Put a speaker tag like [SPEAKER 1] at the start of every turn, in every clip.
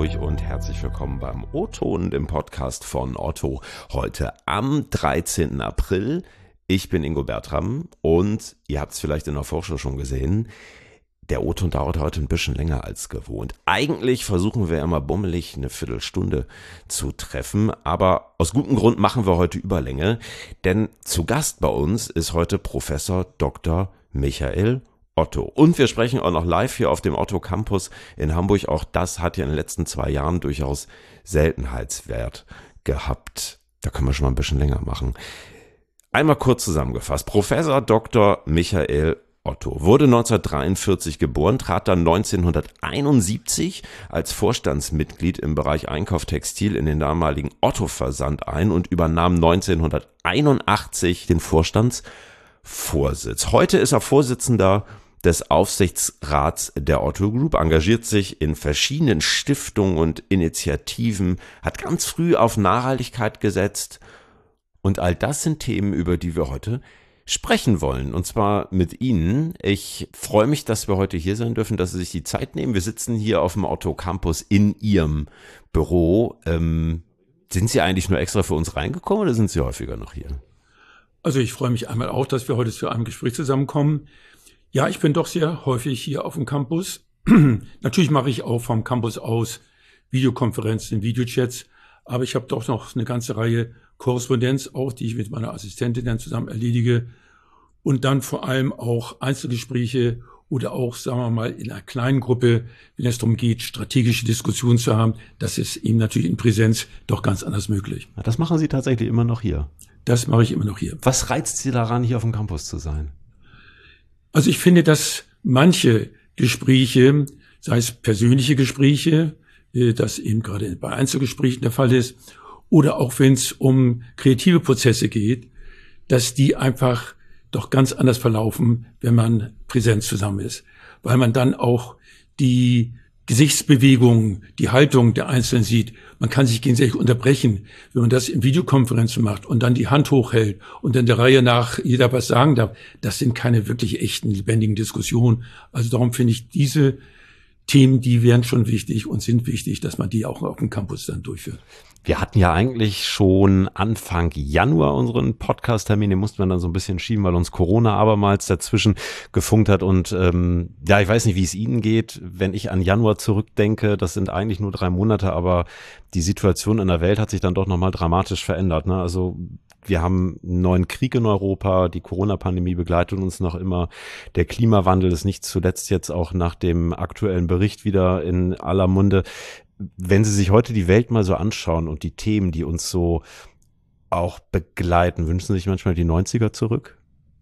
[SPEAKER 1] Hamburg und herzlich willkommen beim O-Ton, dem Podcast von Otto. Heute am 13. April. Ich bin Ingo Bertram und ihr habt es vielleicht in der Vorschau schon gesehen, der O-Ton dauert heute ein bisschen länger als gewohnt. Eigentlich versuchen wir immer bummelig eine Viertelstunde zu treffen, aber aus gutem Grund machen wir heute Überlänge, denn zu Gast bei uns ist heute Professor Dr. Michael Otto. Und wir sprechen auch noch live hier auf dem Otto Campus in Hamburg. Auch das hat ja in den letzten 2 Jahren durchaus Seltenheitswert gehabt. Da können wir schon mal ein bisschen länger machen. Einmal kurz zusammengefasst. Professor Dr. Michael Otto wurde 1943 geboren, trat dann 1971 als Vorstandsmitglied im Bereich Einkauf Textil in den damaligen Otto-Versand ein und übernahm 1981 den Vorstandsvorsitz. Heute ist er Vorsitzender des Aufsichtsrats der Otto Group, engagiert sich in verschiedenen Stiftungen und Initiativen, hat ganz früh auf Nachhaltigkeit gesetzt und all das sind Themen, über die wir heute sprechen wollen, und zwar mit Ihnen. Ich freue mich, dass wir heute hier sein dürfen, dass Sie sich die Zeit nehmen. Wir sitzen hier auf dem Otto Campus in Ihrem Büro. Sind Sie eigentlich nur extra für uns reingekommen oder sind Sie häufiger noch hier?
[SPEAKER 2] Also ich freue mich einmal auch, dass wir heute zu einem Gespräch zusammenkommen. Ja, ich bin doch sehr häufig hier auf dem Campus. Natürlich mache ich auch vom Campus aus Videokonferenzen, Videochats, aber ich habe doch noch eine ganze Reihe Korrespondenz auch, die ich mit meiner Assistentin dann zusammen erledige und dann vor allem auch Einzelgespräche oder auch, sagen wir mal, in einer kleinen Gruppe, wenn es darum geht, strategische Diskussionen zu haben. Das ist eben natürlich in Präsenz doch ganz anders möglich.
[SPEAKER 1] Das machen Sie tatsächlich immer noch hier?
[SPEAKER 2] Das mache ich immer noch hier.
[SPEAKER 1] Was reizt Sie daran, hier auf dem Campus zu sein?
[SPEAKER 2] Also ich finde, dass manche Gespräche, sei es persönliche Gespräche, das eben gerade bei Einzelgesprächen der Fall ist, oder auch wenn es um kreative Prozesse geht, dass die einfach doch ganz anders verlaufen, wenn man präsent zusammen ist. Weil man dann auch die Gesichtsbewegungen, die Haltung der Einzelnen sieht. Man kann sich gegenseitig unterbrechen. Wenn man das in Videokonferenzen macht und dann die Hand hochhält und dann der Reihe nach jeder was sagen darf, das sind keine wirklich echten, lebendigen Diskussionen. Also darum finde ich diese Themen, die wären schon wichtig und sind wichtig, dass man die auch auf dem Campus dann durchführt.
[SPEAKER 1] Wir hatten ja eigentlich schon Anfang Januar unseren Podcast-Termin, den mussten wir dann so ein bisschen schieben, weil uns Corona abermals dazwischen gefunkt hat. Und ja, ich weiß nicht, wie es Ihnen geht, wenn ich an Januar zurückdenke. Das sind eigentlich nur 3 Monate, aber die Situation in der Welt hat sich dann doch nochmal dramatisch verändert, ne? Also wir haben einen neuen Krieg in Europa, die Corona-Pandemie begleitet uns noch immer, der Klimawandel ist nicht zuletzt jetzt auch nach dem aktuellen Bericht wieder in aller Munde. Wenn Sie sich heute die Welt mal so anschauen und die Themen, die uns so auch begleiten, wünschen Sie sich manchmal die 90er zurück?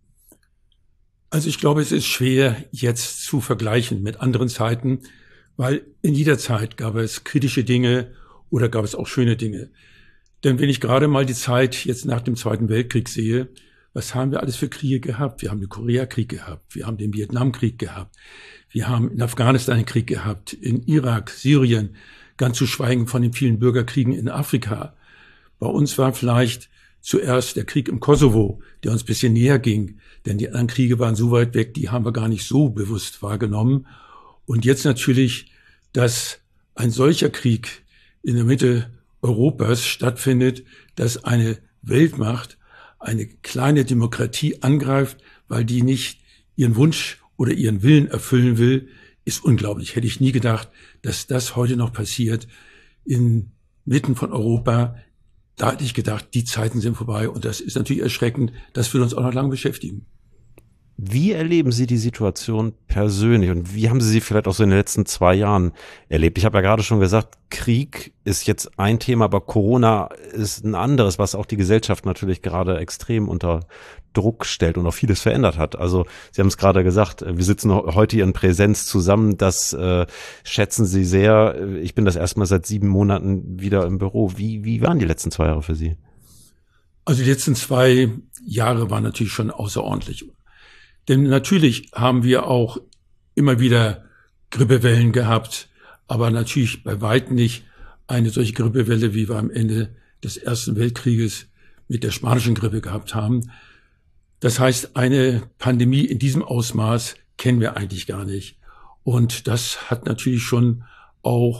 [SPEAKER 2] Also ich glaube, es ist schwer jetzt zu vergleichen mit anderen Zeiten, weil in jeder Zeit gab es kritische Dinge oder gab es auch schöne Dinge. Denn wenn ich gerade mal die Zeit jetzt nach dem Zweiten Weltkrieg sehe, was haben wir alles für Kriege gehabt? Wir haben den Koreakrieg gehabt, wir haben den Vietnamkrieg gehabt, wir haben in Afghanistan einen Krieg gehabt, in Irak, Syrien, ganz zu schweigen von den vielen Bürgerkriegen in Afrika. Bei uns war vielleicht zuerst der Krieg im Kosovo, der uns ein bisschen näher ging, denn die anderen Kriege waren so weit weg, die haben wir gar nicht so bewusst wahrgenommen. Und jetzt natürlich, dass ein solcher Krieg in der Mitte Europas stattfindet, dass eine Weltmacht eine kleine Demokratie angreift, weil die nicht ihren Wunsch oder ihren Willen erfüllen will, ist unglaublich. Hätte ich nie gedacht, dass das heute noch passiert inmitten von Europa. Da hätte ich gedacht, die Zeiten sind vorbei und das ist natürlich erschreckend. Das wird uns auch noch lange beschäftigen.
[SPEAKER 1] Wie erleben Sie die Situation persönlich und wie haben Sie sie vielleicht auch so in den letzten 2 Jahren erlebt? Ich habe ja gerade schon gesagt, Krieg ist jetzt ein Thema, aber Corona ist ein anderes, was auch die Gesellschaft natürlich gerade extrem unter Druck stellt und auch vieles verändert hat. Also Sie haben es gerade gesagt, wir sitzen heute hier in Präsenz zusammen, das schätzen Sie sehr. Ich bin das erstmal seit 7 Monaten wieder im Büro. Wie waren die letzten 2 Jahre für Sie?
[SPEAKER 2] Also die letzten 2 Jahre waren natürlich schon außerordentlich. Denn natürlich haben wir auch immer wieder Grippewellen gehabt, aber natürlich bei weitem nicht eine solche Grippewelle, wie wir am Ende des Ersten Weltkrieges mit der spanischen Grippe gehabt haben. Das heißt, eine Pandemie in diesem Ausmaß kennen wir eigentlich gar nicht. Und das hat natürlich schon auch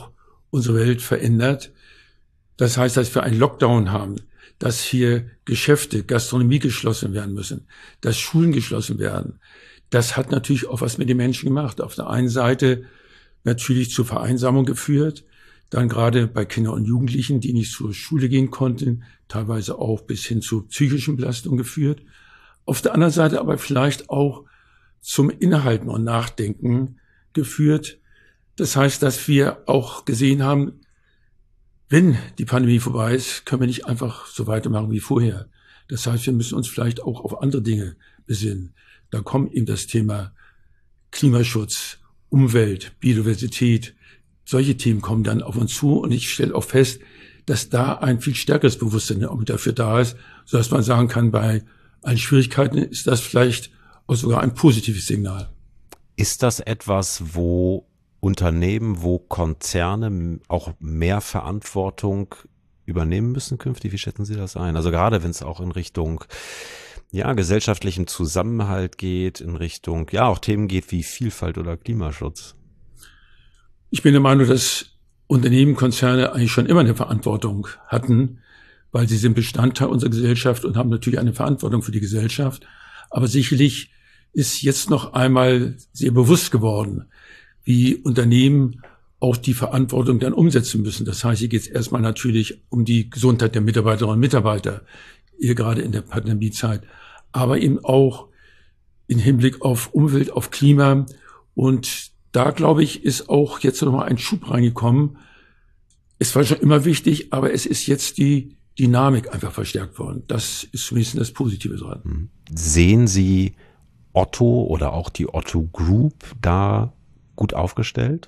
[SPEAKER 2] unsere Welt verändert. Das heißt, dass wir einen Lockdown haben, dass hier Geschäfte, Gastronomie geschlossen werden müssen, dass Schulen geschlossen werden. Das hat natürlich auch was mit den Menschen gemacht. Auf der einen Seite natürlich zur Vereinsamung geführt, dann gerade bei Kindern und Jugendlichen, die nicht zur Schule gehen konnten, teilweise auch bis hin zu psychischen Belastungen geführt. Auf der anderen Seite aber vielleicht auch zum Innehalten und Nachdenken geführt. Das heißt, dass wir auch gesehen haben, wenn die Pandemie vorbei ist, können wir nicht einfach so weitermachen wie vorher. Das heißt, wir müssen uns vielleicht auch auf andere Dinge besinnen. Da kommt eben das Thema Klimaschutz, Umwelt, Biodiversität. Solche Themen kommen dann auf uns zu und ich stelle auch fest, dass da ein viel stärkeres Bewusstsein auch dafür da ist, sodass man sagen kann, bei allen Schwierigkeiten ist das vielleicht auch sogar ein positives Signal.
[SPEAKER 1] Ist das etwas, wo Unternehmen, wo Konzerne auch mehr Verantwortung übernehmen müssen künftig? Wie schätzen Sie das ein? Also gerade wenn es auch in Richtung gesellschaftlichen Zusammenhalt geht, in Richtung auch Themen geht wie Vielfalt oder Klimaschutz.
[SPEAKER 2] Ich bin der Meinung, dass Unternehmen, Konzerne eigentlich schon immer eine Verantwortung hatten, weil sie sind Bestandteil unserer Gesellschaft und haben natürlich eine Verantwortung für die Gesellschaft. Aber sicherlich ist jetzt noch einmal sehr bewusst geworden, wie Unternehmen auch die Verantwortung dann umsetzen müssen. Das heißt, hier geht es erstmal natürlich um die Gesundheit der Mitarbeiterinnen und Mitarbeiter, hier gerade in der Pandemiezeit, aber eben auch im Hinblick auf Umwelt, auf Klima. Und da, glaube ich, ist auch jetzt nochmal ein Schub reingekommen. Es war schon immer wichtig, aber es ist jetzt die Dynamik einfach verstärkt worden. Das ist zumindest das Positive dran.
[SPEAKER 1] Sehen Sie Otto oder auch die Otto Group da gut aufgestellt?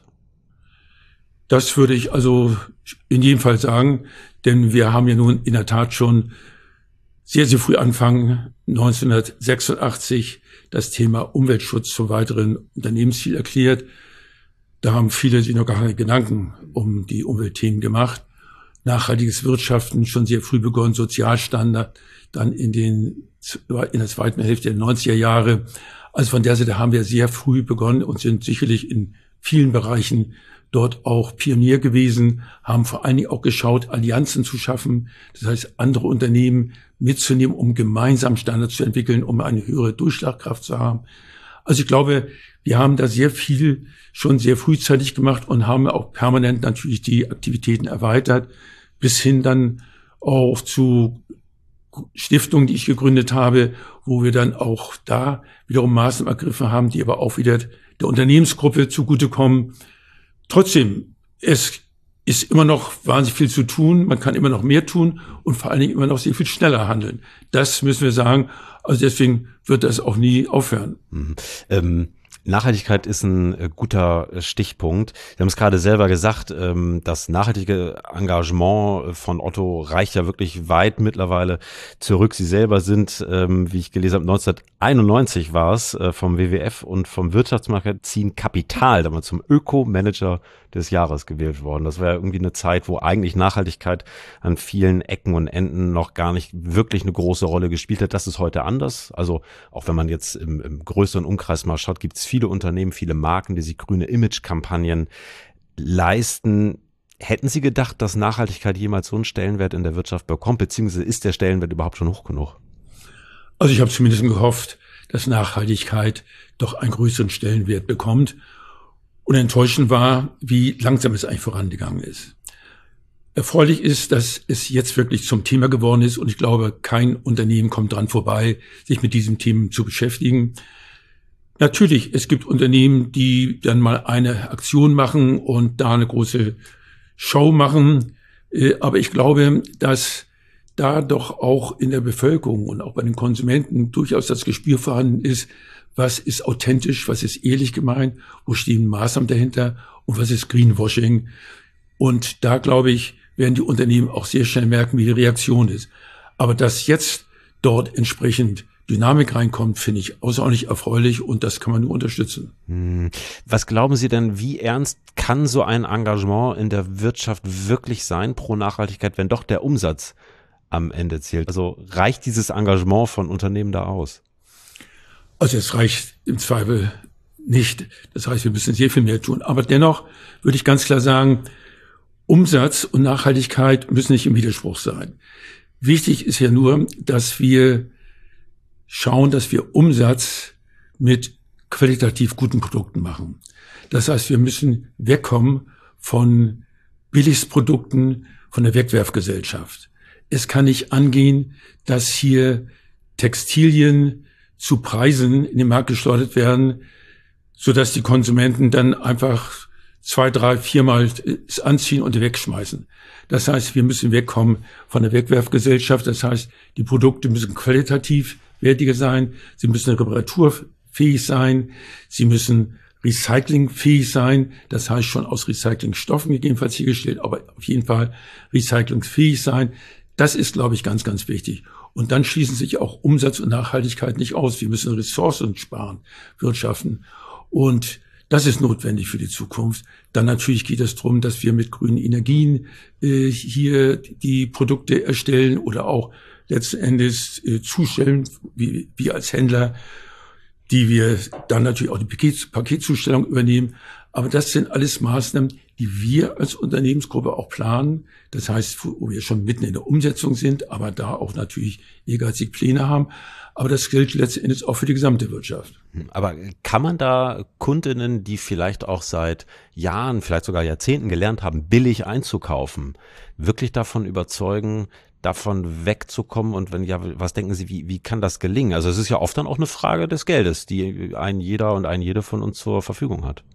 [SPEAKER 2] Das würde ich also in jedem Fall sagen, denn wir haben ja nun in der Tat schon sehr, sehr früh anfangen, 1986 das Thema Umweltschutz zum weiteren Unternehmensziel erklärt. Da haben viele sich noch gar keine Gedanken um die Umweltthemen gemacht. Nachhaltiges Wirtschaften schon sehr früh begonnen, Sozialstandard dann in der zweiten Hälfte der 90er Jahre. Also von der Seite haben wir sehr früh begonnen und sind sicherlich in vielen Bereichen dort auch Pionier gewesen, haben vor allen Dingen auch geschaut, Allianzen zu schaffen, das heißt andere Unternehmen mitzunehmen, um gemeinsam Standards zu entwickeln, um eine höhere Durchschlagkraft zu haben. Also ich glaube, wir haben da sehr viel schon sehr frühzeitig gemacht und haben auch permanent natürlich die Aktivitäten erweitert, bis hin dann auch zu Stiftungen, die ich gegründet habe, wo wir dann auch da wiederum Maßnahmen ergriffen haben, die aber auch wieder der Unternehmensgruppe zugutekommen. Trotzdem, es ist immer noch wahnsinnig viel zu tun. Man kann immer noch mehr tun und vor allen Dingen immer noch sehr viel schneller handeln. Das müssen wir sagen. Also deswegen wird das auch nie aufhören.
[SPEAKER 1] Nachhaltigkeit ist ein guter Stichpunkt. Sie haben es gerade selber gesagt, das nachhaltige Engagement von Otto reicht ja wirklich weit mittlerweile zurück. Sie selber sind, wie ich gelesen habe, 1991 war es, vom WWF und vom Wirtschaftsmagazin Kapital, damals zum Öko-Manager des Jahres gewählt worden. Das war ja irgendwie eine Zeit, wo eigentlich Nachhaltigkeit an vielen Ecken und Enden noch gar nicht wirklich eine große Rolle gespielt hat. Das ist heute anders. Also auch wenn man jetzt im größeren Umkreis mal schaut, gibt es viele Unternehmen, viele Marken, die sich grüne Image-Kampagnen leisten. Hätten Sie gedacht, dass Nachhaltigkeit jemals so einen Stellenwert in der Wirtschaft bekommt, beziehungsweise ist der Stellenwert überhaupt schon hoch genug?
[SPEAKER 2] Also ich habe zumindest gehofft, dass Nachhaltigkeit doch einen größeren Stellenwert bekommt. Und enttäuschend war, wie langsam es eigentlich vorangegangen ist. Erfreulich ist, dass es jetzt wirklich zum Thema geworden ist und ich glaube, kein Unternehmen kommt dran vorbei, sich mit diesem Thema zu beschäftigen. Natürlich, es gibt Unternehmen, die dann mal eine Aktion machen und da eine große Show machen, aber ich glaube, dass da doch auch in der Bevölkerung und auch bei den Konsumenten durchaus das Gespür vorhanden ist, was ist authentisch, was ist ehrlich gemeint, wo stehen Maßnahmen dahinter und was ist Greenwashing. Und da, glaube ich, werden die Unternehmen auch sehr schnell merken, wie die Reaktion ist. Aber dass jetzt dort entsprechend Dynamik reinkommt, finde ich außerordentlich erfreulich und das kann man nur unterstützen.
[SPEAKER 1] Was glauben Sie denn, wie ernst kann so ein Engagement in der Wirtschaft wirklich sein pro Nachhaltigkeit, wenn doch der Umsatz am Ende zählt? Also reicht dieses Engagement von Unternehmen da aus?
[SPEAKER 2] Also es reicht im Zweifel nicht. Das heißt, wir müssen sehr viel mehr tun. Aber dennoch würde ich ganz klar sagen, Umsatz und Nachhaltigkeit müssen nicht im Widerspruch sein. Wichtig ist ja nur, dass wir schauen, dass wir Umsatz mit qualitativ guten Produkten machen. Das heißt, wir müssen wegkommen von Billigprodukten, von der Wegwerfgesellschaft. Es kann nicht angehen, dass hier Textilien zu Preisen in den Markt geschleudert werden, sodass die Konsumenten dann einfach 2, 3, 4 Mal es anziehen und wegschmeißen. Das heißt, wir müssen wegkommen von der Wegwerfgesellschaft. Das heißt, die Produkte müssen qualitativ wertiger sein. Sie müssen reparaturfähig sein. Sie müssen recyclingfähig sein. Das heißt, schon aus Recyclingstoffen gegebenenfalls hergestellt, aber auf jeden Fall recyclingfähig sein. Das ist, glaube ich, ganz, ganz wichtig. Und dann schließen sich auch Umsatz und Nachhaltigkeit nicht aus. Wir müssen Ressourcen sparen, wirtschaften. Und das ist notwendig für die Zukunft. Dann natürlich geht es darum, dass wir mit grünen Energien hier die Produkte erstellen oder auch letzten Endes zustellen, wie wir als Händler, die wir dann natürlich auch die Paketzustellung übernehmen. Aber das sind alles Maßnahmen, die wir als Unternehmensgruppe auch planen. Das heißt, wo wir schon mitten in der Umsetzung sind, aber da auch natürlich ehrgeizige Pläne haben. Aber das gilt letzten Endes auch für die gesamte Wirtschaft.
[SPEAKER 1] Aber kann man da Kundinnen, die vielleicht auch seit Jahren, vielleicht sogar Jahrzehnten gelernt haben, billig einzukaufen, wirklich davon überzeugen, davon wegzukommen? Und wenn ja, was denken Sie, wie kann das gelingen? Also es ist ja oft dann auch eine Frage des Geldes, die ein jeder und eine jede von uns zur Verfügung hat.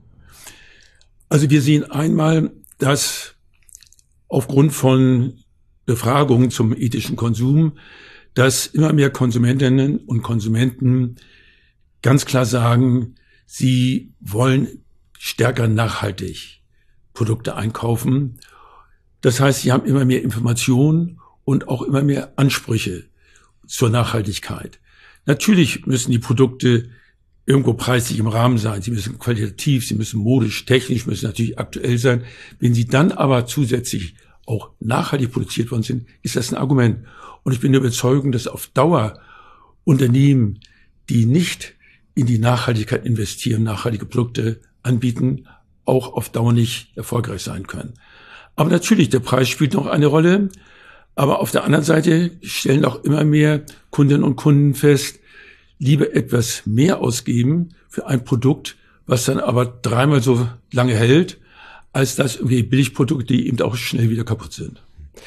[SPEAKER 2] Also wir sehen einmal, dass aufgrund von Befragungen zum ethischen Konsum, dass immer mehr Konsumentinnen und Konsumenten ganz klar sagen, sie wollen stärker nachhaltig Produkte einkaufen. Das heißt, sie haben immer mehr Informationen und auch immer mehr Ansprüche zur Nachhaltigkeit. Natürlich müssen die Produkte irgendwo preislich im Rahmen sein. Sie müssen qualitativ, sie müssen modisch, technisch, müssen natürlich aktuell sein. Wenn sie dann aber zusätzlich auch nachhaltig produziert worden sind, ist das ein Argument. Und ich bin der Überzeugung, dass auf Dauer Unternehmen, die nicht in die Nachhaltigkeit investieren, nachhaltige Produkte anbieten, auch auf Dauer nicht erfolgreich sein können. Aber natürlich, der Preis spielt noch eine Rolle. Aber auf der anderen Seite stellen auch immer mehr Kundinnen und Kunden fest, lieber etwas mehr ausgeben für ein Produkt, was dann aber 3-mal so lange hält, als das irgendwie Billigprodukte, die eben auch schnell wieder kaputt sind.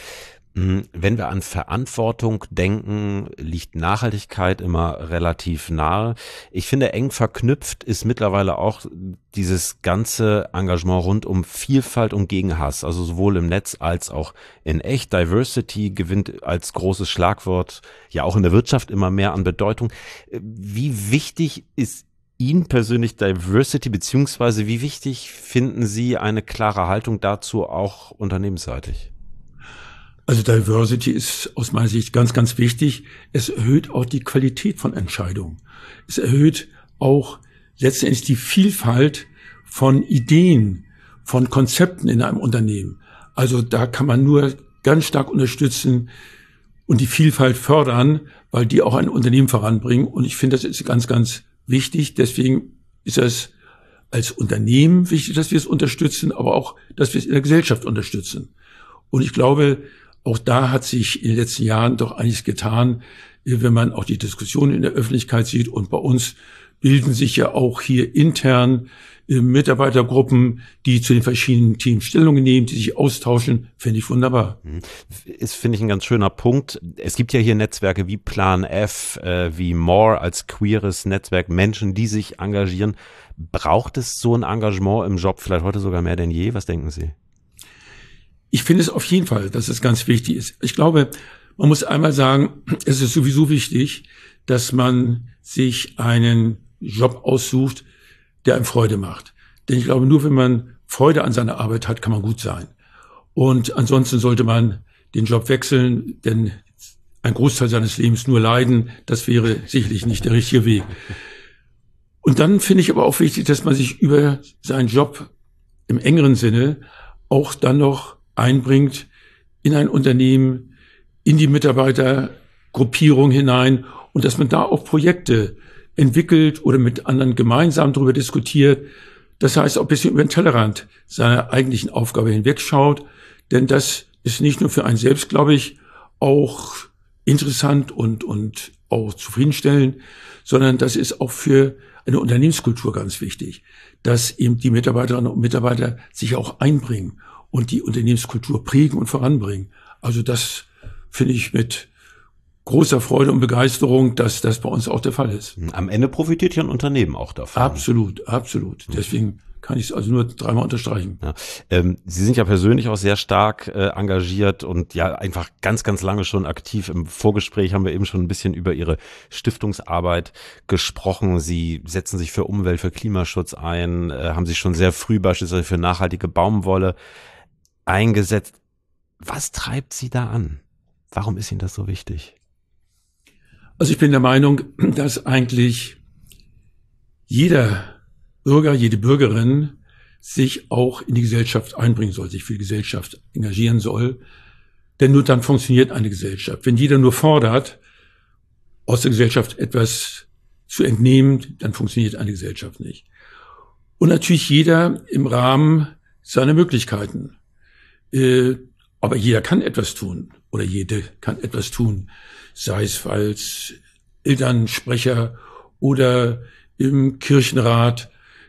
[SPEAKER 1] Wenn wir an Verantwortung denken, liegt Nachhaltigkeit immer relativ nahe. Ich finde, eng verknüpft ist mittlerweile auch dieses ganze Engagement rund um Vielfalt und gegen Hass, also sowohl im Netz als auch in echt. Diversity gewinnt als großes Schlagwort ja auch in der Wirtschaft immer mehr an Bedeutung. Wie wichtig ist Ihnen persönlich Diversity, beziehungsweise wie wichtig finden Sie eine klare Haltung dazu auch unternehmensseitig?
[SPEAKER 2] Also Diversity ist aus meiner Sicht ganz, ganz wichtig. Es erhöht auch die Qualität von Entscheidungen. Es erhöht auch letztendlich die Vielfalt von Ideen, von Konzepten in einem Unternehmen. Also da kann man nur ganz stark unterstützen und die Vielfalt fördern, weil die auch ein Unternehmen voranbringen. Und ich finde, das ist ganz, ganz wichtig. Deswegen ist es als Unternehmen wichtig, dass wir es unterstützen, aber auch, dass wir es in der Gesellschaft unterstützen. Und ich glaube, auch da hat sich in den letzten Jahren doch einiges getan, wenn man auch die Diskussion in der Öffentlichkeit sieht. Und bei uns bilden sich ja auch hier intern Mitarbeitergruppen, die zu den verschiedenen Teams Stellung nehmen, die sich austauschen. Finde ich wunderbar.
[SPEAKER 1] Ist, finde ich, ein ganz schöner Punkt. Es gibt ja hier Netzwerke wie Plan F, wie More als queeres Netzwerk, Menschen, die sich engagieren. Braucht es so ein Engagement im Job vielleicht heute sogar mehr denn je? Was denken Sie?
[SPEAKER 2] Ich finde es auf jeden Fall, dass es ganz wichtig ist. Ich glaube, man muss einmal sagen, es ist sowieso wichtig, dass man sich einen Job aussucht, der einem Freude macht. Denn ich glaube, nur wenn man Freude an seiner Arbeit hat, kann man gut sein. Und ansonsten sollte man den Job wechseln, denn ein Großteil seines Lebens nur leiden, das wäre sicherlich nicht der richtige Weg. Und dann finde ich aber auch wichtig, dass man sich über seinen Job im engeren Sinne auch dann noch einbringt in ein Unternehmen, in die Mitarbeitergruppierung hinein und dass man da auch Projekte entwickelt oder mit anderen gemeinsam darüber diskutiert. Das heißt, auch ein bisschen über den Tellerrand seiner eigentlichen Aufgabe hinwegschaut. Denn das ist nicht nur für einen selbst, glaube ich, auch interessant und auch zufriedenstellend, sondern das ist auch für eine Unternehmenskultur ganz wichtig, dass eben die Mitarbeiterinnen und Mitarbeiter sich auch einbringen und die Unternehmenskultur prägen und voranbringen. Also das finde ich mit großer Freude und Begeisterung, dass das bei uns auch der Fall ist.
[SPEAKER 1] Am Ende profitiert ja ein Unternehmen auch davon.
[SPEAKER 2] Absolut, absolut. Deswegen kann ich es also nur dreimal unterstreichen.
[SPEAKER 1] Ja. Sie sind ja persönlich auch sehr stark engagiert und ja einfach ganz, ganz lange schon aktiv. Im Vorgespräch haben wir eben schon ein bisschen über Ihre Stiftungsarbeit gesprochen. Sie setzen sich für Umwelt, für Klimaschutz ein, haben sich schon sehr früh beispielsweise für nachhaltige Baumwolle eingesetzt. Was treibt Sie da an? Warum ist Ihnen das so wichtig?
[SPEAKER 2] Also ich bin der Meinung, dass eigentlich jeder Bürger, jede Bürgerin sich auch in die Gesellschaft einbringen soll, sich für die Gesellschaft engagieren soll. Denn nur dann funktioniert eine Gesellschaft. Wenn jeder nur fordert, aus der Gesellschaft etwas zu entnehmen, dann funktioniert eine Gesellschaft nicht. Und natürlich jeder im Rahmen seiner Möglichkeiten. Aber jeder kann etwas tun oder jede kann etwas tun, sei es als Elternsprecher oder im Kirchenrat.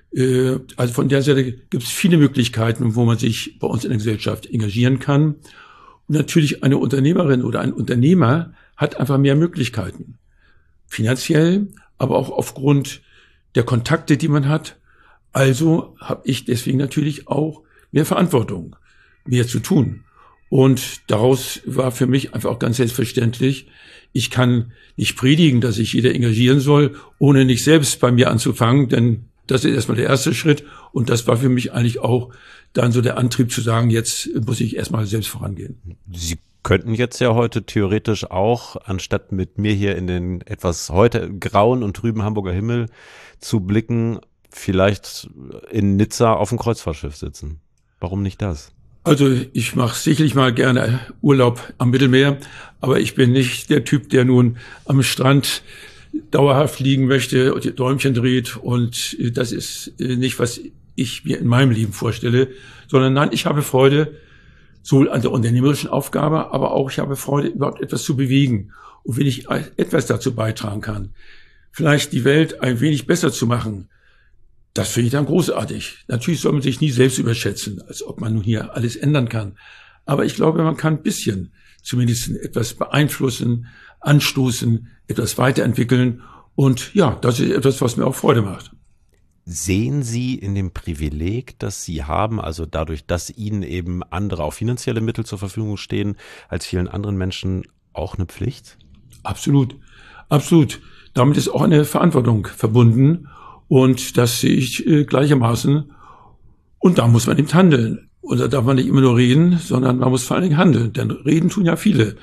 [SPEAKER 2] Also von der Seite gibt es viele Möglichkeiten, wo man sich bei uns in der Gesellschaft engagieren kann. Und natürlich eine Unternehmerin oder ein Unternehmer hat einfach mehr Möglichkeiten. Finanziell, aber auch aufgrund der Kontakte, die man hat. Also habe ich deswegen natürlich auch mehr Verantwortung, mehr zu tun. Und daraus war für mich einfach auch ganz selbstverständlich, ich kann nicht predigen, dass sich jeder engagieren soll, ohne nicht selbst bei mir anzufangen, denn das ist erstmal der erste Schritt. Und das war für mich eigentlich auch dann so der Antrieb zu sagen, jetzt muss ich erstmal selbst vorangehen.
[SPEAKER 1] Sie könnten jetzt ja heute theoretisch auch, anstatt mit mir hier in den etwas heute grauen und trüben Hamburger Himmel zu blicken, vielleicht in Nizza auf dem Kreuzfahrtschiff sitzen. Warum nicht das?
[SPEAKER 2] Also ich mache sicherlich mal gerne Urlaub am Mittelmeer, aber ich bin nicht der Typ, der nun am Strand dauerhaft liegen möchte und die Däumchen dreht. Und das ist nicht, was ich mir in meinem Leben vorstelle, sondern nein, ich habe Freude sowohl an der unternehmerischen Aufgabe, aber auch ich habe Freude, überhaupt etwas zu bewegen. Und wenn ich etwas dazu beitragen kann, vielleicht die Welt ein wenig besser zu machen, das finde ich dann großartig. Natürlich soll man sich nie selbst überschätzen, als ob man nun hier alles ändern kann. Aber ich glaube, man kann ein bisschen zumindest etwas beeinflussen, anstoßen, etwas weiterentwickeln. Und ja, das ist etwas, was mir auch Freude macht.
[SPEAKER 1] Sehen Sie in dem Privileg, das Sie haben, also dadurch, dass Ihnen eben andere auch finanzielle Mittel zur Verfügung stehen, als vielen anderen Menschen auch eine Pflicht?
[SPEAKER 2] Absolut, absolut. Damit ist auch eine Verantwortung verbunden. Und das sehe ich gleichermaßen. Und da muss man eben handeln. Und da darf man nicht immer nur reden, sondern man muss vor allen Dingen handeln. Denn reden tun ja viele.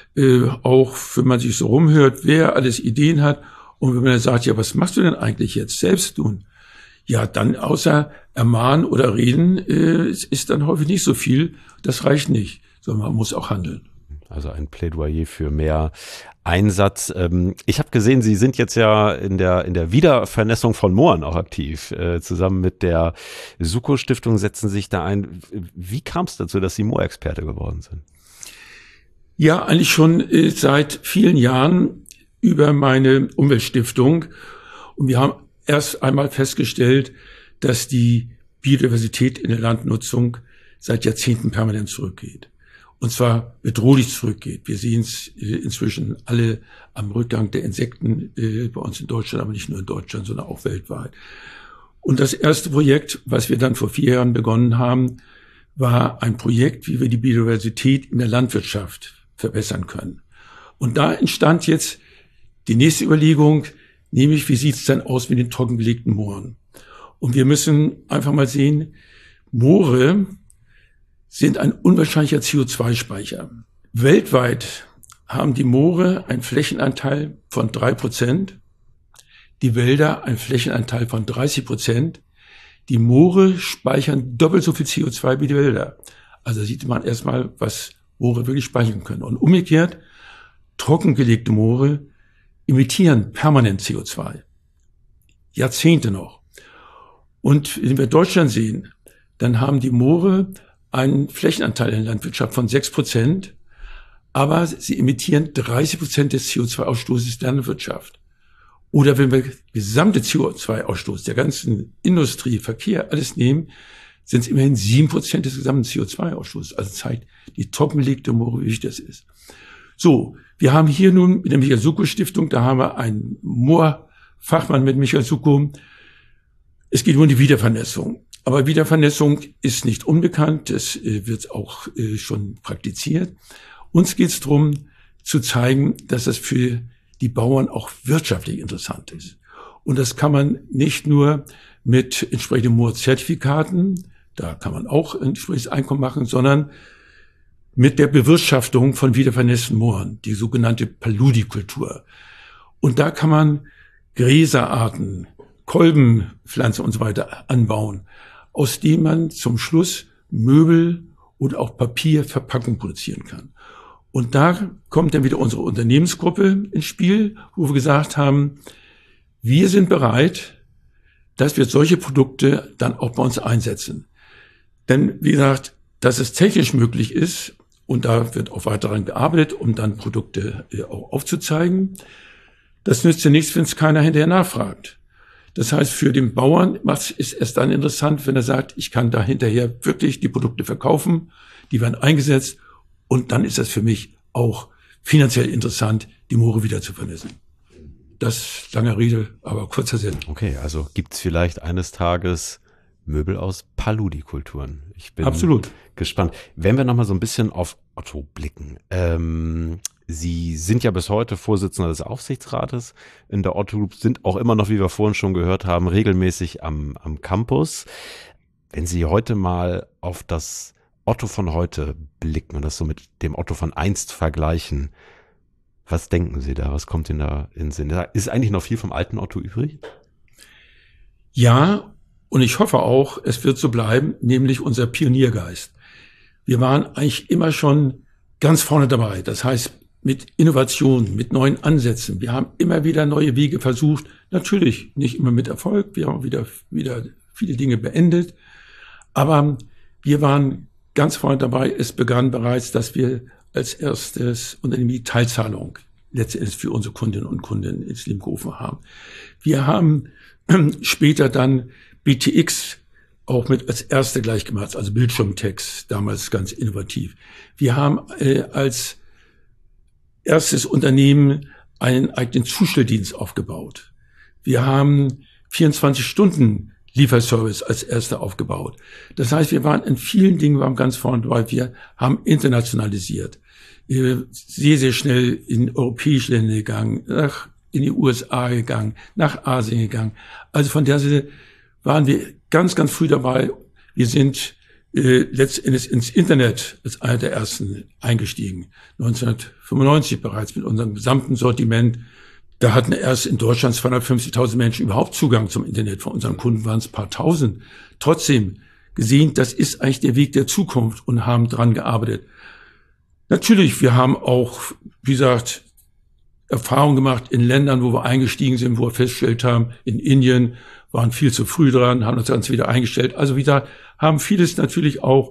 [SPEAKER 2] Auch wenn man sich so rumhört, wer alles Ideen hat. Und wenn man dann sagt, ja, was machst du denn eigentlich jetzt selbst tun? Ja, dann außer ermahnen oder reden ist dann häufig nicht so viel. Das reicht nicht, sondern man muss auch handeln.
[SPEAKER 1] Also ein Plädoyer für mehr Einsatz. Ich habe gesehen, Sie sind jetzt ja in der Wiedervernässung von Mooren auch aktiv. Zusammen mit der Suko-Stiftung setzen sich da ein. Wie kam es dazu, dass Sie Moorexperte geworden sind?
[SPEAKER 2] Ja, eigentlich schon seit vielen Jahren über meine Umweltstiftung. Und wir haben erst einmal festgestellt, dass die Biodiversität in der Landnutzung seit Jahrzehnten permanent zurückgeht. Und zwar bedrohlich zurückgeht. Wir sehen es inzwischen alle am Rückgang der Insekten bei uns in Deutschland, aber nicht nur in Deutschland, sondern auch weltweit. Und das erste Projekt, was wir dann vor 4 Jahren begonnen haben, war ein Projekt, wie wir die Biodiversität in der Landwirtschaft verbessern können. Und da entstand jetzt die nächste Überlegung, nämlich wie sieht es denn aus mit den trockengelegten Mooren? Und wir müssen einfach mal sehen, Moore sind ein unwahrscheinlicher CO2-Speicher. Weltweit haben die Moore einen Flächenanteil von 3%, die Wälder einen Flächenanteil von 30%. Die Moore speichern doppelt so viel CO2 wie die Wälder. Also sieht man erstmal, was Moore wirklich speichern können. Und umgekehrt, trockengelegte Moore emittieren permanent CO2. Jahrzehnte noch. Und wenn wir Deutschland sehen, dann haben die Moore einen Flächenanteil in der Landwirtschaft von 6%, aber sie emittieren 30% des CO2-Ausstoßes der Landwirtschaft. Oder wenn wir gesamte CO2-Ausstoß der ganzen Industrie, Verkehr, alles nehmen, sind es immerhin 7% des gesamten CO2-Ausstoßes. Also zeigt die trockengelegte Moore, wie wichtig das ist. So, wir haben hier nun mit der Michael Suckow Stiftung, da haben wir einen Moorfachmann mit Michael Suckow. Es geht um die Wiedervernässung. Aber Wiedervernässung ist nicht unbekannt, das wird auch schon praktiziert. Uns geht es darum, zu zeigen, dass das für die Bauern auch wirtschaftlich interessant ist. Und das kann man nicht nur mit entsprechenden Moorzertifikaten, da kann man auch ein entsprechendes Einkommen machen, sondern mit der Bewirtschaftung von wiedervernässten Mooren, die sogenannte Paludikultur. Und da kann man Gräserarten, Kolbenpflanzen und so weiter anbauen, aus denen man zum Schluss Möbel und auch Papierverpackung produzieren kann. Und da kommt dann wieder unsere Unternehmensgruppe ins Spiel, wo wir gesagt haben, wir sind bereit, dass wir solche Produkte dann auch bei uns einsetzen. Denn wie gesagt, dass es technisch möglich ist, und da wird auch weiter daran gearbeitet, um dann Produkte auch aufzuzeigen, das nützt ja nichts, wenn es keiner hinterher nachfragt. Das heißt, für den Bauern ist es erst dann interessant, wenn er sagt, ich kann da hinterher wirklich die Produkte verkaufen, die werden eingesetzt, und dann ist das für mich auch finanziell interessant, die Moore wieder zu vernässen. Das lange Rede, aber kurzer Sinn.
[SPEAKER 1] Okay, also gibt's vielleicht eines Tages Möbel aus Paludikulturen? Ich bin
[SPEAKER 2] absolut
[SPEAKER 1] gespannt. Wenn wir nochmal so ein bisschen auf Otto blicken. Sie sind ja bis heute Vorsitzender des Aufsichtsrates in der Otto Group, sind auch immer noch, wie wir vorhin schon gehört haben, regelmäßig am Campus. Wenn Sie heute mal auf das Otto von heute blicken und das so mit dem Otto von einst vergleichen, was denken Sie da? Was kommt Ihnen da in den Sinn? Ist eigentlich noch viel vom alten Otto übrig?
[SPEAKER 2] Ja, und ich hoffe auch, es wird so bleiben, nämlich unser Pioniergeist. Wir waren eigentlich immer schon ganz vorne dabei. Das heißt, mit Innovationen, mit neuen Ansätzen. Wir haben immer wieder neue Wege versucht. Natürlich nicht immer mit Erfolg. Wir haben wieder viele Dinge beendet. Aber wir waren ganz vorne dabei. Es begann bereits, dass wir als erstes Unternehmen die Teilzahlung letztendlich für unsere Kundinnen und Kunden ins Leben gerufen haben. Wir haben später dann BTX auch mit als erste gleich gemacht, also Bildschirmtext, damals ganz innovativ. Wir haben als erstes Unternehmen einen eigenen Zustelldienst aufgebaut. Wir haben 24-Stunden-Lieferservice als erster aufgebaut. Das heißt, wir waren in vielen Dingen, wir waren ganz vorne dabei. Wir haben internationalisiert. Sehr, sehr schnell in europäische Länder gegangen, in die USA gegangen, nach Asien gegangen. Also von der Seite waren wir ganz, ganz früh dabei. Wir sind letztendlich ins Internet als einer der ersten eingestiegen. 1995 bereits mit unserem gesamten Sortiment. Da hatten erst in Deutschland 250.000 Menschen überhaupt Zugang zum Internet. Von unseren Kunden waren es ein paar Tausend. Trotzdem gesehen, das ist eigentlich der Weg der Zukunft und haben dran gearbeitet. Natürlich, wir haben auch, wie gesagt, Erfahrungen gemacht in Ländern, wo wir eingestiegen sind, wo wir festgestellt haben, in Indien waren viel zu früh dran, haben uns ganz wieder eingestellt. Also wieder haben vieles natürlich auch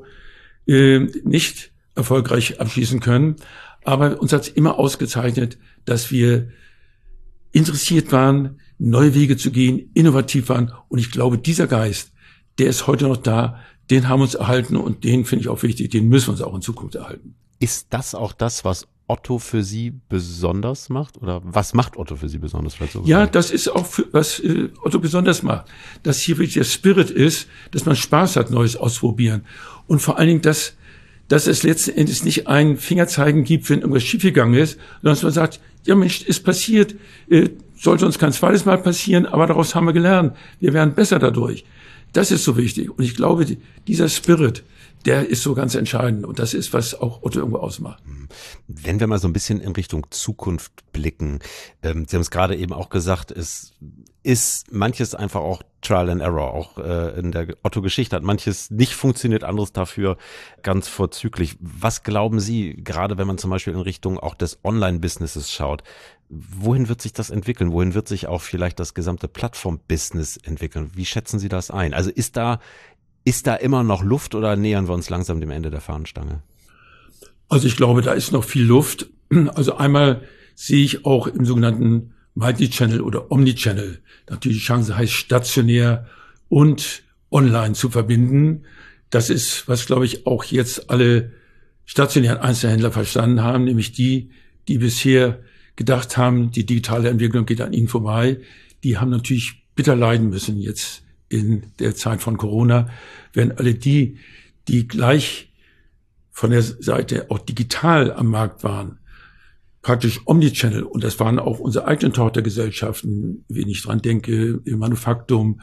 [SPEAKER 2] nicht erfolgreich abschließen können. Aber uns hat es immer ausgezeichnet, dass wir interessiert waren, neue Wege zu gehen, innovativ waren. Und ich glaube, dieser Geist, der ist heute noch da, den haben wir uns erhalten und den finde ich auch wichtig, den müssen wir uns auch in Zukunft erhalten.
[SPEAKER 1] Ist das auch das, was Otto für Sie besonders macht? Oder was macht Otto für Sie besonders?
[SPEAKER 2] Ja, das ist auch, was Otto besonders macht. Dass hier wirklich der Spirit ist, dass man Spaß hat, Neues auszuprobieren. Und vor allen Dingen, dass es letzten Endes nicht ein Fingerzeigen gibt, wenn irgendwas schiefgegangen ist, sondern dass man sagt, ja Mensch, ist passiert, sollte uns kein zweites Mal passieren, aber daraus haben wir gelernt. Wir werden besser dadurch. Das ist so wichtig. Und ich glaube, dieser Spirit, der ist so ganz entscheidend. Und das ist, was auch Otto irgendwo ausmacht.
[SPEAKER 1] Wenn wir mal so ein bisschen in Richtung Zukunft blicken, Sie haben es gerade eben auch gesagt, es ist manches einfach auch Trial and Error. Auch in der Otto-Geschichte hat manches nicht funktioniert, anderes dafür ganz vorzüglich. Was glauben Sie, gerade wenn man zum Beispiel in Richtung auch des Online-Businesses schaut, wohin wird sich das entwickeln? Wohin wird sich auch vielleicht das gesamte Plattform-Business entwickeln? Wie schätzen Sie das ein? Also ist da Ist da immer noch Luft oder nähern wir uns langsam dem Ende der Fahnenstange?
[SPEAKER 2] Also ich glaube, da ist noch viel Luft. Also einmal sehe ich auch im sogenannten Multi-Channel oder Omnichannel natürlich die Chance, heißt stationär und online zu verbinden. Das ist, was glaube ich auch jetzt alle stationären Einzelhändler verstanden haben, nämlich die bisher gedacht haben, die digitale Entwicklung geht an ihnen vorbei. Die haben natürlich bitter leiden müssen jetzt in der Zeit von Corona, während alle die gleich von der Seite auch digital am Markt waren, praktisch Omnichannel, und das waren auch unsere eigenen Tochtergesellschaften, wenn ich dran denke, Manufaktum,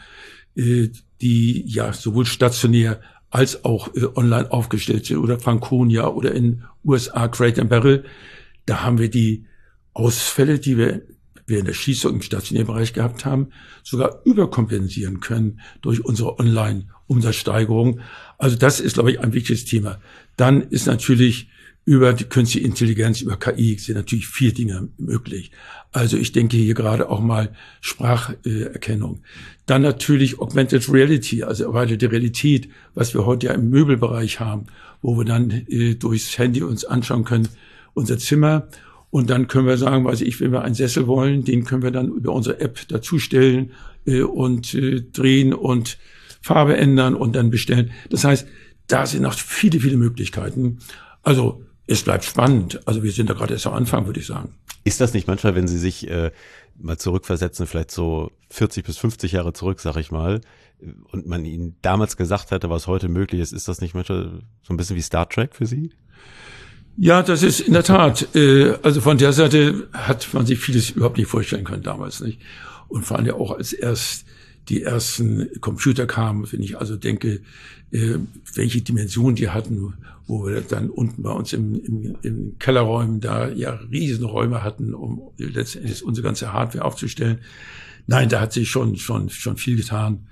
[SPEAKER 2] die ja sowohl stationär als auch online aufgestellt sind, oder Franconia oder in USA Crate & Barrel. Da haben wir die Ausfälle, die wir während der Schließung im stationären Bereich gehabt haben, sogar überkompensieren können durch unsere Online-Umsatzsteigerung. Also das ist, glaube ich, ein wichtiges Thema. Dann ist natürlich über die künstliche Intelligenz, über KI sind natürlich viele Dinge möglich. Also ich denke hier gerade auch mal Spracherkennung. Dann natürlich Augmented Reality, also erweiterte Realität, was wir heute ja im Möbelbereich haben, wo wir dann durchs Handy uns anschauen können, unser Zimmer. Und dann können wir sagen, wenn wir einen Sessel wollen, den können wir dann über unsere App dazustellen und drehen und Farbe ändern und dann bestellen. Das heißt, da sind noch viele, viele Möglichkeiten. Also es bleibt spannend. Also wir sind da gerade erst am Anfang, würde ich sagen.
[SPEAKER 1] Ist das nicht manchmal, wenn Sie sich mal zurückversetzen, vielleicht so 40 bis 50 Jahre zurück, sag ich mal, und man Ihnen damals gesagt hätte, was heute möglich ist das nicht manchmal so ein bisschen wie Star Trek für Sie?
[SPEAKER 2] Ja, das ist in der Tat. Also von der Seite hat man sich vieles überhaupt nicht vorstellen können damals, nicht? Und vor allem ja auch als erst die ersten Computer kamen, wenn ich also denke, welche Dimensionen die hatten, wo wir dann unten bei uns im Kellerräumen da ja Riesenräume hatten, um letztendlich unsere ganze Hardware aufzustellen. Nein, da hat sich schon viel getan.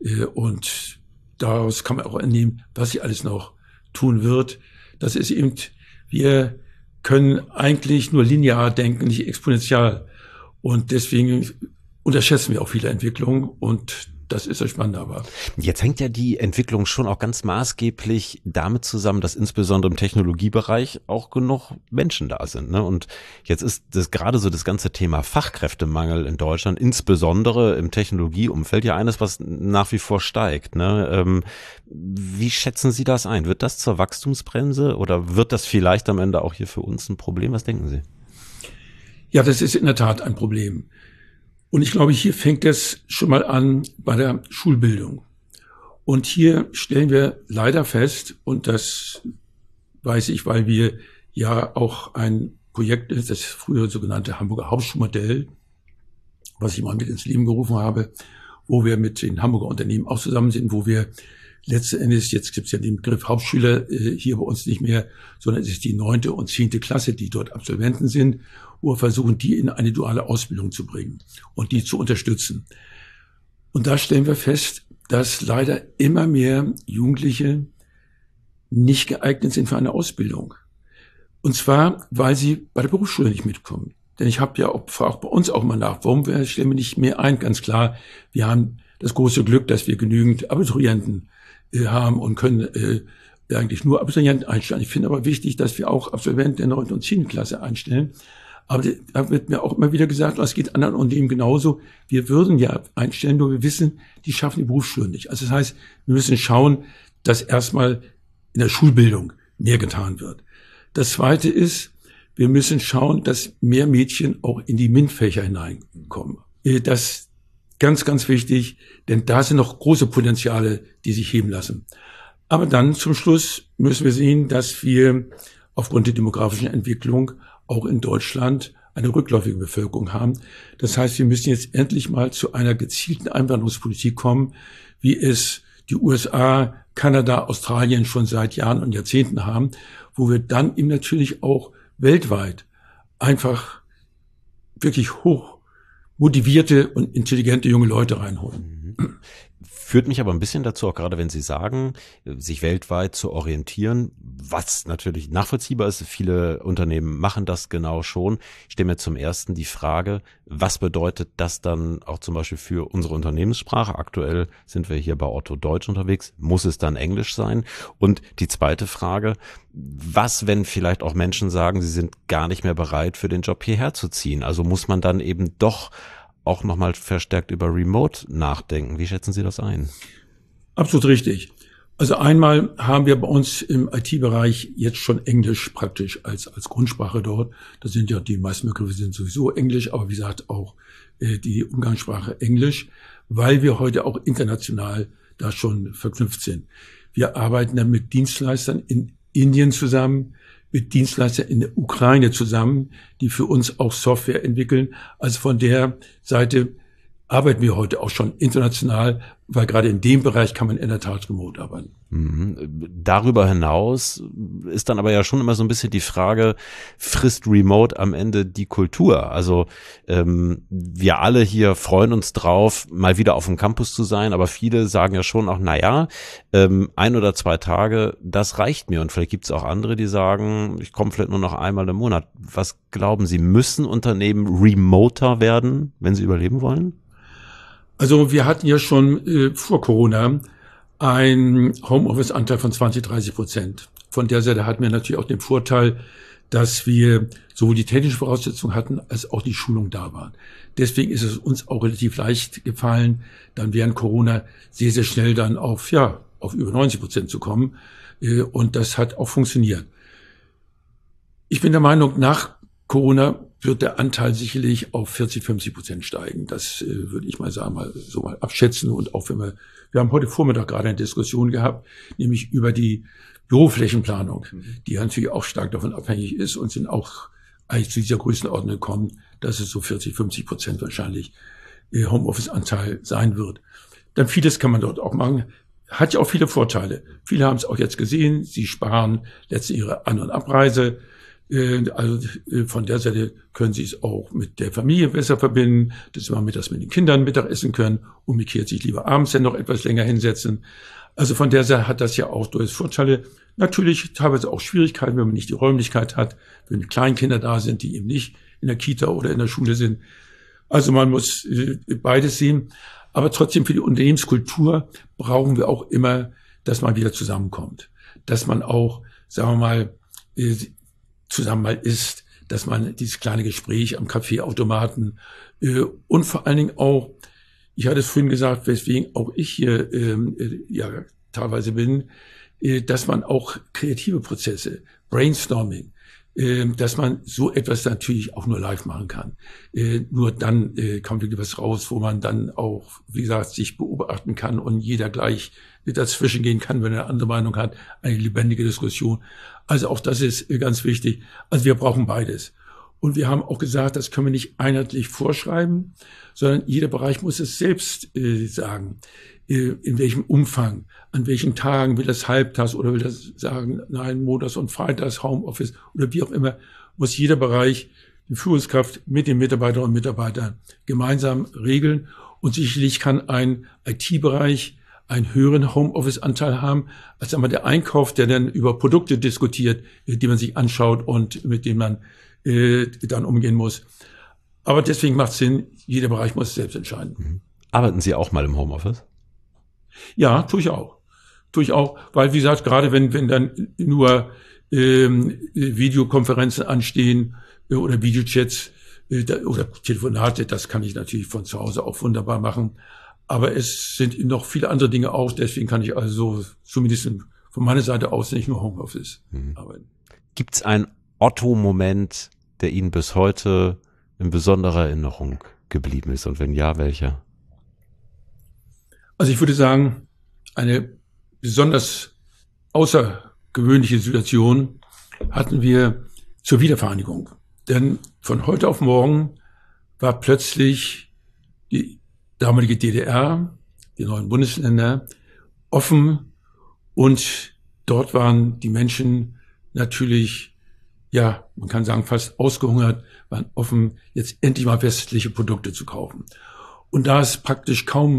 [SPEAKER 2] Und daraus kann man auch entnehmen, was sie alles noch tun wird. Das ist eben, wir können eigentlich nur linear denken, nicht exponentiell. Und deswegen unterschätzen wir auch viele Entwicklungen, und das ist das Spannende aber.
[SPEAKER 1] Jetzt hängt ja die Entwicklung schon auch ganz maßgeblich damit zusammen, dass insbesondere im Technologiebereich auch genug Menschen da sind, ne? Und jetzt ist das gerade so das ganze Thema Fachkräftemangel in Deutschland, insbesondere im Technologieumfeld, ja eines, was nach wie vor steigt, ne? Wie schätzen Sie das ein? Wird das zur Wachstumsbremse oder wird das vielleicht am Ende auch hier für uns ein Problem? Was denken Sie?
[SPEAKER 2] Ja, das ist in der Tat ein Problem. Und ich glaube, hier fängt es schon mal an bei der Schulbildung. Und hier stellen wir leider fest, und das weiß ich, weil wir ja auch ein Projekt ist, das frühere sogenannte Hamburger Hauptschulmodell, was ich mal mit ins Leben gerufen habe, wo wir mit den Hamburger Unternehmen auch zusammen sind, wo wir letzten Endes, jetzt gibt es ja den Begriff Hauptschüler hier bei uns nicht mehr, sondern es ist die 9. und 10. Klasse, die dort Absolventen sind, wo wir versuchen, die in eine duale Ausbildung zu bringen und die zu unterstützen. Und da stellen wir fest, dass leider immer mehr Jugendliche nicht geeignet sind für eine Ausbildung. Und zwar, weil sie bei der Berufsschule nicht mitkommen. Denn ich habe ja auch bei uns auch mal nach, warum stellen wir nicht mehr ein? Ganz klar, wir haben das große Glück, dass wir genügend Abiturienten haben und können eigentlich nur Abiturienten einstellen. Ich finde aber wichtig, dass wir auch Absolventen der 9. und 10. Klasse einstellen. Aber da wird mir auch immer wieder gesagt, es geht anderen Unternehmen genauso. Wir würden ja einstellen, nur wir wissen, die schaffen die Berufsschule nicht. Also das heißt, wir müssen schauen, dass erstmal in der Schulbildung mehr getan wird. Das Zweite ist, wir müssen schauen, dass mehr Mädchen auch in die MINT-Fächer hineinkommen. Das ist ganz, ganz wichtig, denn da sind noch große Potenziale, die sich heben lassen. Aber dann zum Schluss müssen wir sehen, dass wir aufgrund der demografischen Entwicklung auch in Deutschland eine rückläufige Bevölkerung haben. Das heißt, wir müssen jetzt endlich mal zu einer gezielten Einwanderungspolitik kommen, wie es die USA, Kanada, Australien schon seit Jahren und Jahrzehnten haben, wo wir dann eben natürlich auch weltweit einfach wirklich hoch motivierte und intelligente junge Leute reinholen.
[SPEAKER 1] Führt mich aber ein bisschen dazu, auch gerade wenn Sie sagen, sich weltweit zu orientieren, was natürlich nachvollziehbar ist. Viele Unternehmen machen das genau schon. Ich stelle mir zum Ersten die Frage, was bedeutet das dann auch zum Beispiel für unsere Unternehmenssprache? Aktuell sind wir hier bei Otto Deutsch unterwegs. Muss es dann Englisch sein? Und die zweite Frage, was, wenn vielleicht auch Menschen sagen, sie sind gar nicht mehr bereit, für den Job hierher zu ziehen? Also muss man dann eben doch auch nochmal verstärkt über Remote nachdenken. Wie schätzen Sie das ein?
[SPEAKER 2] Absolut richtig. Also einmal haben wir bei uns im IT-Bereich jetzt schon Englisch praktisch als Grundsprache dort. Das sind ja die meisten Begriffe sind sowieso Englisch, aber wie gesagt auch die Umgangssprache Englisch, weil wir heute auch international da schon verknüpft sind. Wir arbeiten dann mit Dienstleistern in Indien zusammen, mit Dienstleistern in der Ukraine zusammen, die für uns auch Software entwickeln. Also von der Seite arbeiten wir heute auch schon international, weil gerade in dem Bereich kann man in der Tat remote arbeiten.
[SPEAKER 1] Darüber hinaus ist dann aber ja schon immer so ein bisschen die Frage, frisst Remote am Ende die Kultur? Also wir alle hier freuen uns drauf, mal wieder auf dem Campus zu sein, aber viele sagen ja schon auch, 1 oder 2 Tage, das reicht mir. Und vielleicht gibt es auch andere, die sagen, ich komme vielleicht nur noch einmal im Monat. Was glauben Sie, müssen Unternehmen remoter werden, wenn sie überleben wollen?
[SPEAKER 2] Also wir hatten ja schon vor Corona einen Homeoffice-Anteil von 20-30%. Von der Seite hatten wir natürlich auch den Vorteil, dass wir sowohl die technischen Voraussetzungen hatten, als auch die Schulung da waren. Deswegen ist es uns auch relativ leicht gefallen, dann während Corona sehr, sehr schnell dann auf über 90% zu kommen. Und das hat auch funktioniert. Ich bin der Meinung, nach Corona wird der Anteil sicherlich auf 40-50% steigen. Das würde ich mal sagen, mal abschätzen. Und auch wenn wir haben heute Vormittag gerade eine Diskussion gehabt, nämlich über die Büroflächenplanung, die natürlich auch stark davon abhängig ist und sind auch eigentlich zu dieser Größenordnung gekommen, dass es so 40-50% wahrscheinlich Homeoffice-Anteil sein wird. Dann vieles kann man dort auch machen. Hat ja auch viele Vorteile. Viele haben es auch jetzt gesehen. Sie sparen letztlich ihre An- und Abreise. Also von der Seite können Sie es auch mit der Familie besser verbinden, dass Sie mal mittags mit den Kindern Mittag essen können, umgekehrt sich lieber abends dann noch etwas länger hinsetzen. Also von der Seite hat das ja auch durchaus Vorteile. Natürlich teilweise auch Schwierigkeiten, wenn man nicht die Räumlichkeit hat, wenn Kleinkinder da sind, die eben nicht in der Kita oder in der Schule sind. Also man muss beides sehen. Aber trotzdem für die Unternehmenskultur brauchen wir auch immer, dass man wieder zusammenkommt. Dass man auch, sagen wir mal, zusammen mal isst, dass man dieses kleine Gespräch am Kaffeeautomaten und vor allen Dingen auch, ich hatte es vorhin gesagt, weswegen auch ich hier teilweise bin, dass man auch kreative Prozesse, Brainstorming, dass man so etwas natürlich auch nur live machen kann. Nur dann kommt wirklich was raus, wo man dann auch, wie gesagt, sich beobachten kann und jeder gleich dazwischen gehen kann, wenn er eine andere Meinung hat, eine lebendige Diskussion. Also auch das ist ganz wichtig. Also wir brauchen beides. Und wir haben auch gesagt, das können wir nicht einheitlich vorschreiben, sondern jeder Bereich muss es selbst sagen, in welchem Umfang, an welchen Tagen will das halbtags oder will das sagen, nein, montags und freitags Homeoffice oder wie auch immer, muss jeder Bereich, die Führungskraft mit den Mitarbeiterinnen und Mitarbeitern gemeinsam regeln. Und sicherlich kann ein IT-Bereich einen höheren Homeoffice-Anteil haben, als einmal der Einkauf, der dann über Produkte diskutiert, die man sich anschaut und mit denen man dann umgehen muss. Aber deswegen macht es Sinn, jeder Bereich muss selbst entscheiden.
[SPEAKER 1] Arbeiten Sie auch mal im Homeoffice?
[SPEAKER 2] Ja, tue ich auch. Weil, wie gesagt, gerade wenn dann nur Videokonferenzen anstehen oder Videochats oder Telefonate, das kann ich natürlich von zu Hause auch wunderbar machen. Aber es sind noch viele andere Dinge auch, deswegen kann ich also zumindest von meiner Seite aus nicht nur Homeoffice arbeiten.
[SPEAKER 1] Gibt es einen Otto-Moment, der Ihnen bis heute in besonderer Erinnerung geblieben ist? Und wenn ja, welcher?
[SPEAKER 2] Also ich würde sagen, eine besonders außergewöhnliche Situation hatten wir zur Wiedervereinigung. Denn von heute auf morgen war plötzlich die damalige DDR, die neuen Bundesländer, offen und dort waren die Menschen natürlich, ja, man kann sagen, fast ausgehungert, waren offen, jetzt endlich mal westliche Produkte zu kaufen. Und da es praktisch kaum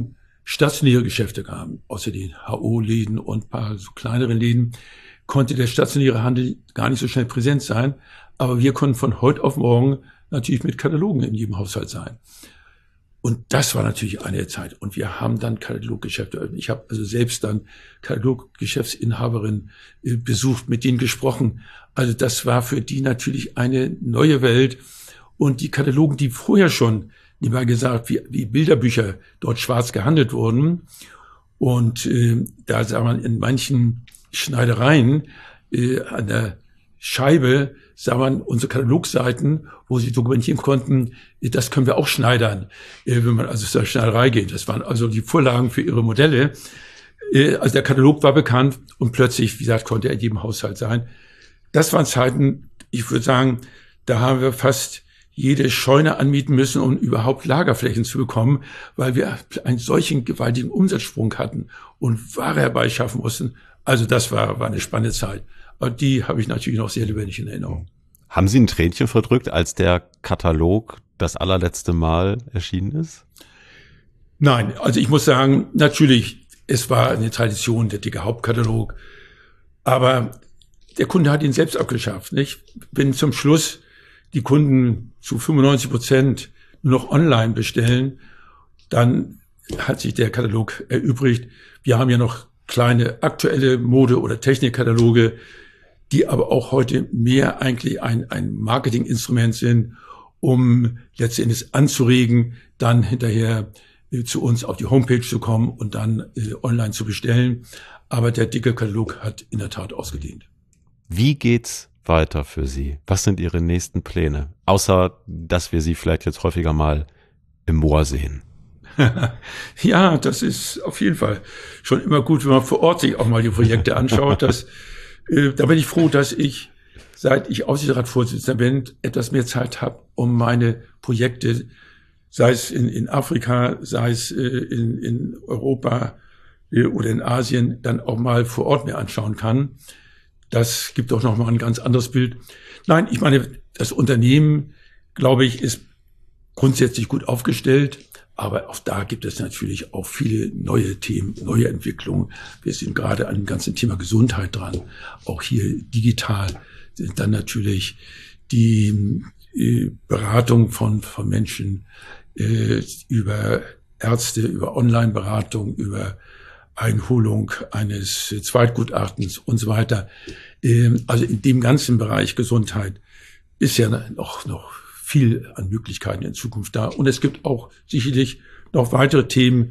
[SPEAKER 2] stationäre Geschäfte kamen, außer den HO-Läden und ein paar so kleineren Läden, konnte der stationäre Handel gar nicht so schnell präsent sein. Aber wir konnten von heute auf morgen natürlich mit Katalogen in jedem Haushalt sein. Und das war natürlich eine Zeit. Und wir haben dann Kataloggeschäfte eröffnet. Ich habe also selbst dann Kataloggeschäftsinhaberinnen besucht, mit denen gesprochen. Also das war für die natürlich eine neue Welt. Und die Katalogen, die vorher schon, wie mal gesagt, wie Bilderbücher dort schwarz gehandelt wurden. Und da sah man in manchen Schneidereien an der Scheibe, sah man unsere Katalogseiten, wo sie dokumentieren konnten, das können wir auch schneidern, wenn man also zur Schneiderei geht. Das waren also die Vorlagen für ihre Modelle. Also der Katalog war bekannt und plötzlich, wie gesagt, konnte er in jedem Haushalt sein. Das waren Zeiten, ich würde sagen, da haben wir fast jede Scheune anmieten müssen, um überhaupt Lagerflächen zu bekommen, weil wir einen solchen gewaltigen Umsatzsprung hatten und Ware herbeischaffen mussten. Also das war eine spannende Zeit. Und die habe ich natürlich noch sehr lebendig in Erinnerung.
[SPEAKER 1] Haben Sie ein Tränchen verdrückt, als der Katalog das allerletzte Mal erschienen ist?
[SPEAKER 2] Nein, also ich muss sagen, natürlich, es war eine Tradition, der dicke Hauptkatalog. Aber der Kunde hat ihn selbst abgeschafft, nicht? Wenn zum Schluss die Kunden zu 95% nur noch online bestellen, dann hat sich der Katalog erübrigt. Wir haben ja noch kleine aktuelle Mode- oder Technikkataloge, die aber auch heute mehr eigentlich ein Marketinginstrument sind, um letztendlich anzuregen, dann hinterher zu uns auf die Homepage zu kommen und dann online zu bestellen. Aber der dicke Katalog hat in der Tat ausgedehnt.
[SPEAKER 1] Wie geht's weiter für Sie? Was sind Ihre nächsten Pläne? Außer, dass wir Sie vielleicht jetzt häufiger mal im Moor sehen.
[SPEAKER 2] Ja, das ist auf jeden Fall schon immer gut, wenn man vor Ort sich auch mal die Projekte anschaut. Da bin ich froh, dass ich, seit ich Aufsichtsratsvorsitzender bin, etwas mehr Zeit habe, um meine Projekte, sei es in Afrika, sei es in Europa oder in Asien, dann auch mal vor Ort mir anschauen kann. Das gibt doch nochmal ein ganz anderes Bild. Nein, ich meine, das Unternehmen, glaube ich, ist grundsätzlich gut aufgestellt. Aber auch da gibt es natürlich auch viele neue Themen, neue Entwicklungen. Wir sind gerade an dem ganzen Thema Gesundheit dran. Auch hier digital sind dann natürlich die Beratung von Menschen über Ärzte, über Online-Beratung, über Einholung eines Zweitgutachtens und so weiter. Also in dem ganzen Bereich Gesundheit ist ja noch viel an Möglichkeiten in Zukunft da. Und es gibt auch sicherlich noch weitere Themen,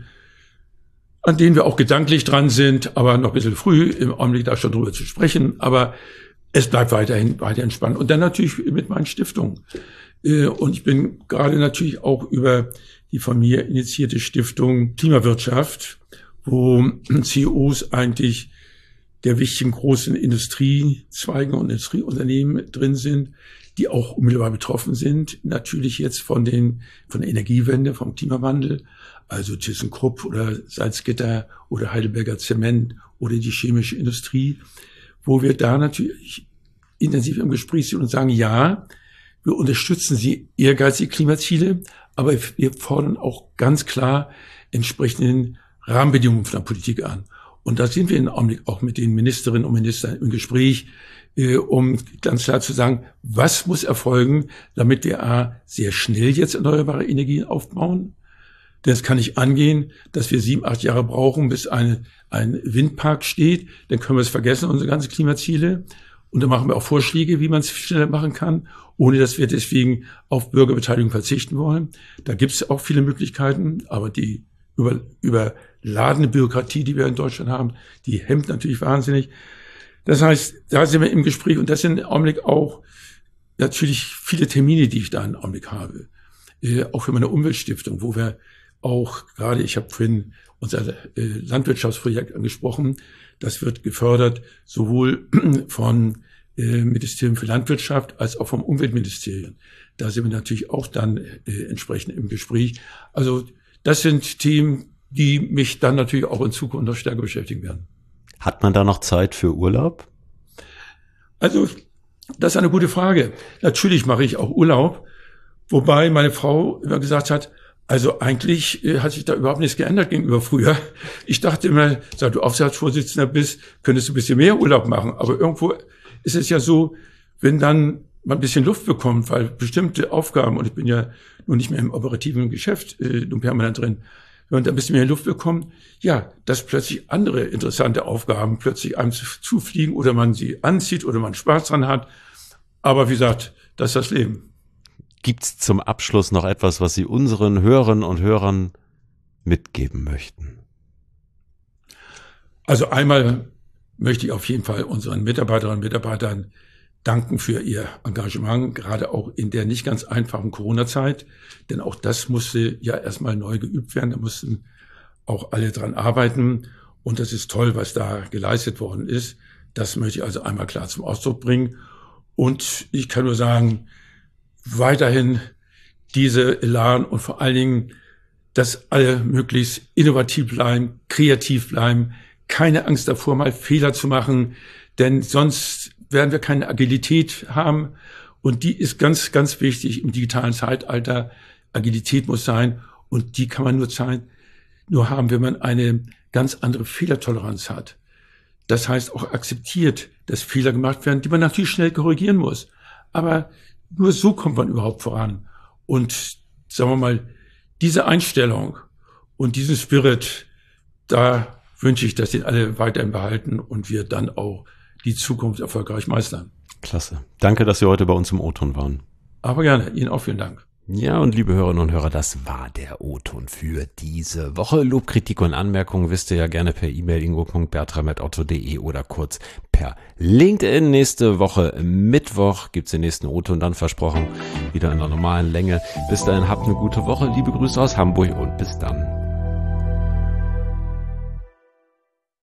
[SPEAKER 2] an denen wir auch gedanklich dran sind, aber noch ein bisschen früh im Augenblick da schon drüber zu sprechen. Aber es bleibt weiterhin spannend. Und dann natürlich mit meinen Stiftungen. Und ich bin gerade natürlich auch über die von mir initiierte Stiftung Klimawirtschaft, wo CEOs eigentlich der wichtigen großen Industriezweige und Industrieunternehmen drin sind, die auch unmittelbar betroffen sind, natürlich jetzt von der Energiewende, vom Klimawandel, also ThyssenKrupp oder Salzgitter oder Heidelberger Zement oder die chemische Industrie, wo wir da natürlich intensiv im Gespräch sind und sagen, ja, wir unterstützen sie ehrgeizige Klimaziele, aber wir fordern auch ganz klar entsprechenden Rahmenbedingungen von der Politik an. Und da sind wir im Augenblick auch mit den Ministerinnen und Ministern im Gespräch, um ganz klar zu sagen, was muss erfolgen, damit wir sehr schnell jetzt erneuerbare Energien aufbauen. Denn es kann nicht angehen, dass wir 7, 8 Jahre brauchen, bis ein Windpark steht. Dann können wir es vergessen, unsere ganzen Klimaziele. Und dann machen wir auch Vorschläge, wie man es schneller machen kann, ohne dass wir deswegen auf Bürgerbeteiligung verzichten wollen. Da gibt es auch viele Möglichkeiten, aber die überladene Bürokratie, die wir in Deutschland haben, die hemmt natürlich wahnsinnig. Das heißt, da sind wir im Gespräch und das sind im Augenblick auch natürlich viele Termine, die ich da im Augenblick habe. Auch für meine Umweltstiftung, wo wir auch gerade, ich habe vorhin unser Landwirtschaftsprojekt angesprochen, das wird gefördert sowohl vom Ministerium für Landwirtschaft als auch vom Umweltministerium. Da sind wir natürlich auch dann entsprechend im Gespräch. Also das sind Themen, die mich dann natürlich auch in Zukunft noch stärker beschäftigen werden.
[SPEAKER 1] Hat man da noch Zeit für Urlaub?
[SPEAKER 2] Also, das ist eine gute Frage. Natürlich mache ich auch Urlaub, wobei meine Frau immer gesagt hat, Also eigentlich hat sich da überhaupt nichts geändert gegenüber früher. Ich dachte immer, seit du Aufsichtsratsvorsitzender bist, könntest du ein bisschen mehr Urlaub machen. Aber irgendwo ist es ja so, wenn dann man ein bisschen Luft bekommt, weil bestimmte Aufgaben, und ich bin ja nun nicht mehr im operativen Geschäft nun permanent drin, wenn man da ein bisschen mehr Luft bekommt, ja, dass plötzlich andere interessante Aufgaben plötzlich einem zufliegen oder man sie anzieht oder man Spaß dran hat. Aber wie gesagt, das ist das Leben.
[SPEAKER 1] Gibt's zum Abschluss noch etwas, was Sie unseren Hörerinnen und Hörern mitgeben möchten?
[SPEAKER 2] Also einmal möchte ich auf jeden Fall unseren Mitarbeiterinnen und Mitarbeitern danken für ihr Engagement, gerade auch in der nicht ganz einfachen Corona-Zeit. Denn auch das musste ja erstmal neu geübt werden. Da mussten auch alle dran arbeiten. Und das ist toll, was da geleistet worden ist. Das möchte ich also einmal klar zum Ausdruck bringen. Und ich kann nur sagen, weiterhin diese Elan und vor allen Dingen, dass alle möglichst innovativ bleiben, kreativ bleiben, keine Angst davor, mal Fehler zu machen, denn sonst werden wir keine Agilität haben. Und die ist ganz, ganz wichtig im digitalen Zeitalter. Agilität muss sein und die kann man nur haben, wenn man eine ganz andere Fehlertoleranz hat. Das heißt auch akzeptiert, dass Fehler gemacht werden, die man natürlich schnell korrigieren muss. Aber nur so kommt man überhaupt voran. Und sagen wir mal, diese Einstellung und diesen Spirit, da wünsche ich, dass den alle weiterhin behalten und wir dann auch die Zukunft erfolgreich meistern.
[SPEAKER 1] Klasse. Danke, dass Sie heute bei uns im O-Ton waren.
[SPEAKER 2] Aber gerne. Ihnen auch vielen Dank.
[SPEAKER 1] Ja, und liebe Hörerinnen und Hörer, das war der O-Ton für diese Woche. Lob, Kritik und Anmerkungen wisst ihr ja gerne per E-Mail ingo.bertram@otto.de oder kurz per LinkedIn. Nächste Woche Mittwoch gibt's den nächsten O-Ton, dann versprochen wieder in der normalen Länge. Bis dahin habt eine gute Woche. Liebe Grüße aus Hamburg und bis dann.